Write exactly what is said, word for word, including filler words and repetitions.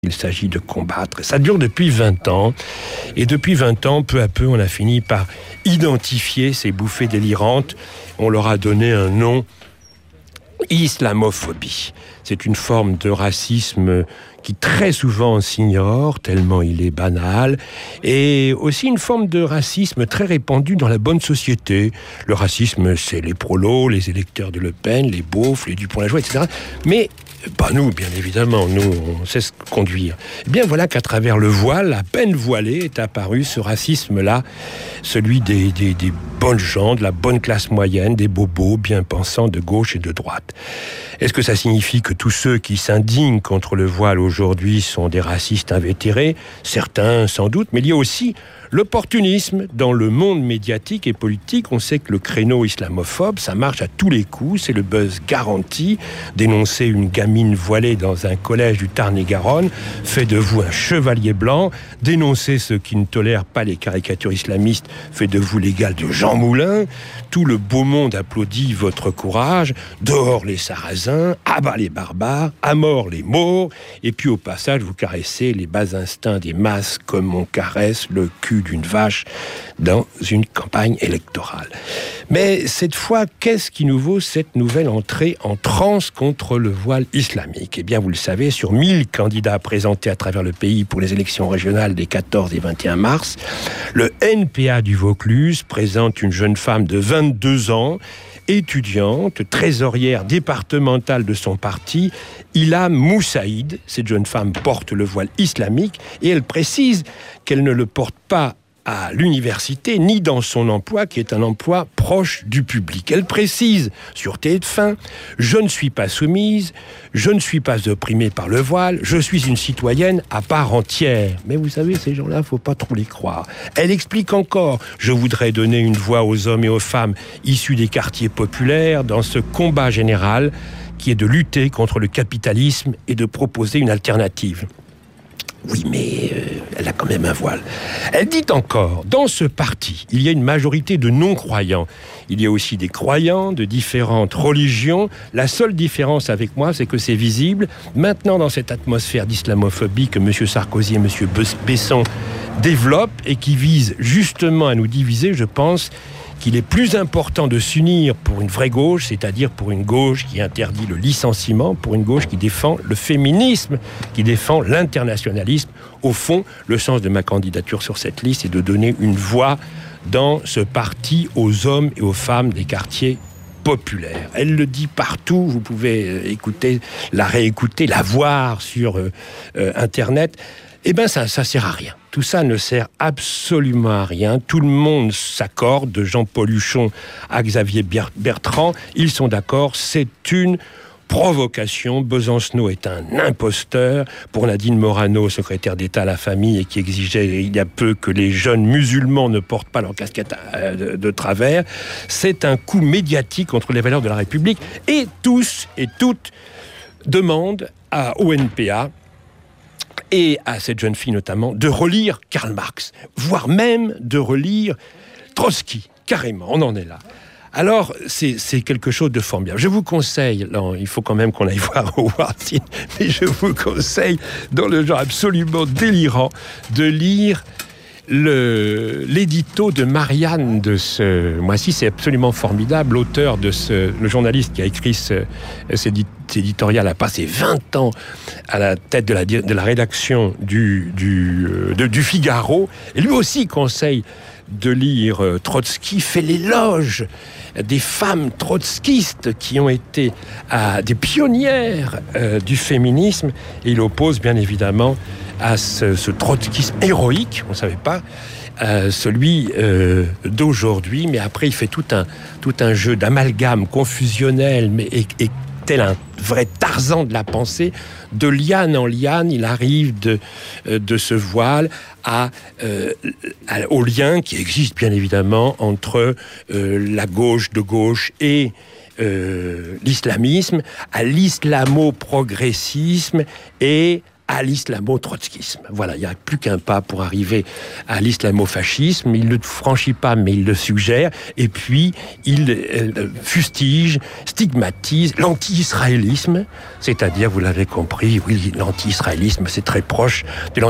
Il s'agit de combattre. Ça dure depuis vingt ans. Et depuis vingt ans, peu à peu, on a fini par identifier ces bouffées délirantes. On leur a donné un nom, islamophobie. C'est une forme de racisme qui très souvent s'ignore, tellement il est banal, et aussi une forme de racisme très répandue dans la bonne société. Le racisme, c'est les prolos, les électeurs de Le Pen, les beaufs, les Dupont-la-Joie, et cetera. Mais pas nous, bien évidemment, nous, on sait se conduire. Eh bien, voilà qu'à travers le voile, à peine voilé, est apparu ce racisme-là, celui des, des, des bonnes gens, de la bonne classe moyenne, des bobos bien pensants de gauche et de droite. Est-ce que ça signifie que tous ceux qui s'indignent contre le voile aujourd'hui sont des racistes invétérés ? Certains, sans doute, mais il y a aussi l'opportunisme dans le monde médiatique et politique. On sait que le créneau islamophobe, ça marche à tous les coups, c'est le buzz garanti. Dénoncer une gamine voilée dans un collège du Tarn-et-Garonne fait de vous un chevalier blanc. Dénoncer ceux qui ne tolèrent pas les caricatures islamistes fait de vous l'égal de Jean Moulin. Tout le beau monde applaudit votre courage. Dehors les sarrasins, à bas les barbares, à mort les maures. Et puis au passage, vous caressez les bas instincts des masses comme on caresse le cul d'une vache dans une campagne électorale. Mais cette fois, qu'est-ce qui nous vaut cette nouvelle entrée en transe contre le voile islamique ? Eh bien, vous le savez, sur mille candidats présentés à travers le pays pour les élections régionales des quatorze et vingt et un mars, le N P A du Vaucluse présente une jeune femme de vingt-deux ans, étudiante, trésorière départementale de son parti, Ilham Moussaïd. Cette jeune femme porte le voile islamique et elle précise qu'elle ne le porte pas à l'université, ni dans son emploi, qui est un emploi proche du public. Elle précise, sûreté et de fin, « Je ne suis pas soumise, je ne suis pas opprimée par le voile, je suis une citoyenne à part entière. » Mais vous savez, ces gens-là, il ne faut pas trop les croire. Elle explique encore, « Je voudrais donner une voix aux hommes et aux femmes issus des quartiers populaires dans ce combat général qui est de lutter contre le capitalisme et de proposer une alternative. » Oui, mais euh, elle a quand même un voile. Elle dit encore, dans ce parti, il y a une majorité de non-croyants. Il y a aussi des croyants de différentes religions. La seule différence avec moi, c'est que c'est visible. Maintenant, dans cette atmosphère d'islamophobie que M. Sarkozy et M. Besson développent et qui vise justement à nous diviser, je pense qu'il est plus important de s'unir pour une vraie gauche, c'est-à-dire pour une gauche qui interdit le licenciement, pour une gauche qui défend le féminisme, qui défend l'internationalisme. Au fond, le sens de ma candidature sur cette liste est de donner une voix dans ce parti aux hommes et aux femmes des quartiers populaires. Elle le dit partout, vous pouvez écouter, la réécouter, la voir sur euh, euh, Internet. Eh bien, ça ne sert à rien. Tout ça ne sert absolument à rien. Tout le monde s'accorde, de Jean-Paul Huchon à Xavier Bertrand. Ils sont d'accord, c'est une provocation. Besancenot est un imposteur. Pour Nadine Morano, secrétaire d'État à la famille, et qui exigeait il y a peu que les jeunes musulmans ne portent pas leur casquette de, de travers, c'est un coup médiatique contre les valeurs de la République. Et tous et toutes demandent à, au N P A, et à cette jeune fille notamment, de relire Karl Marx, voire même de relire Trotsky, carrément, on en est là. Alors, c'est, c'est quelque chose de formidable. Je vous conseille, non, il faut quand même qu'on aille voir Howard Zinn, mais je vous conseille, dans le genre absolument délirant, de lire Le, l'édito de Marianne de ce mois-ci. C'est absolument formidable. L'auteur de ce, le journaliste qui a écrit ce, cet éditorial a passé vingt ans à la tête de la, de la rédaction du, du, de, du Figaro. Et lui aussi conseille de lire Trotsky, fait l'éloge des femmes trotskistes qui ont été à des pionnières euh, du féminisme. Et il oppose bien évidemment à ce, ce trotskisme héroïque, on ne savait pas, euh, celui euh, d'aujourd'hui. Mais après, il fait tout un, tout un jeu d'amalgame confusionnel, mais et, et tel un vrai Tarzan de la pensée, de liane en liane, il arrive de, de ce voile à, euh, à, au lien qui existe bien évidemment entre euh, la gauche de gauche et euh, l'islamisme, à l'islamo-progressisme et à l'islamo-trotskisme. Voilà, il n'y a plus qu'un pas pour arriver à l'islamo-fascisme. Il ne le franchit pas, mais il le suggère. Et puis, il euh, fustige, stigmatise l'anti-israélisme, c'est-à-dire, vous l'avez compris, oui, l'anti-israélisme, c'est très proche de l'anti